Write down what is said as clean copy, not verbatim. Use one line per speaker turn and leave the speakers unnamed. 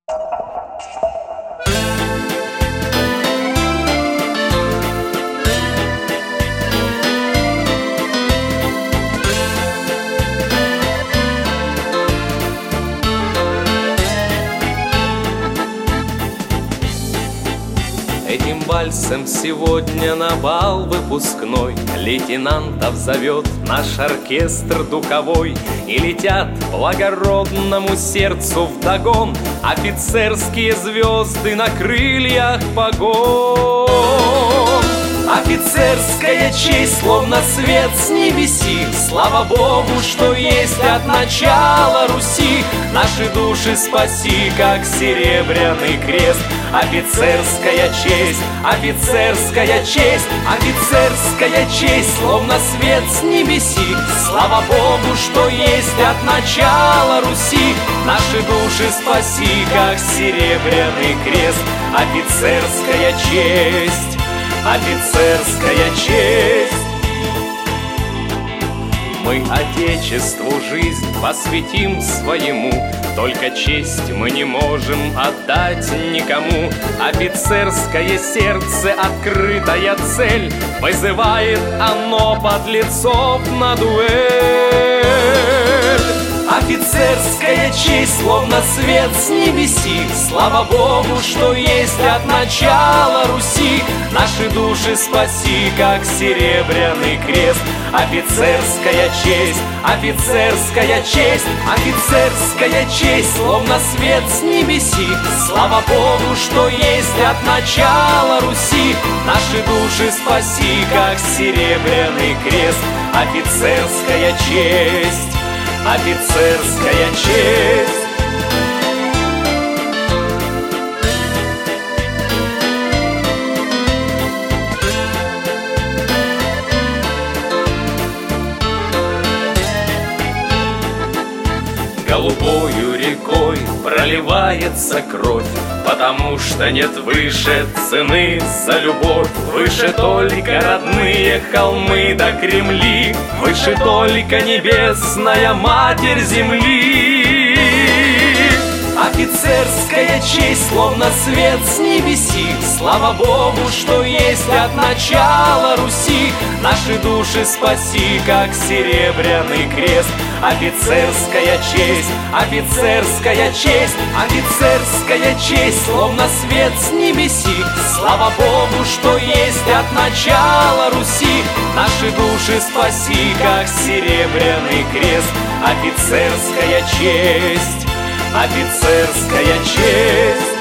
Этим вальсом сегодня на бал выпускной лейтенантов зовет наш оркестр духовой. И летят благородному сердцу вдогон офицерские звезды на крыльях погон. Офицерская честь, словно свет с небеси. Слава Богу, что есть от начала Руси. Наши души спаси, как серебряный крест. Офицерская честь, офицерская честь, офицерская честь, словно свет с небеси. Слава Богу, что есть от начала Руси. Наши души спаси, как серебряный крест. Офицерская честь, офицерская честь. Мы Отечеству жизнь посвятим своему, только честь мы не можем отдать никому. Офицерское сердце, открытая цель, вызывает оно подлецов на дуэль. Офицерская честь, словно свет с небеси. Слава Богу, что есть от начала Руси. Наши души спаси, как серебряный крест. Офицерская честь, офицерская честь, офицерская честь, словно свет с небеси. Слава Богу, что есть от начала Руси. Наши души спаси, как серебряный крест. Офицерская честь, офицерская честь. Голубою рекой проливается кровь, потому что нет выше цены за любовь. Выше только родные холмы да Кремли, выше только небесная Матерь Земли. Офицерская честь, словно свет с небеси. Слава Богу, что есть от начала Руси. Наши души спаси, как серебряный крест. Офицерская честь, офицерская честь, офицерская честь, словно свет с небеси. Слава Богу, что есть от начала Руси. Наши души спаси, как серебряный крест. Офицерская честь, офицерская честь.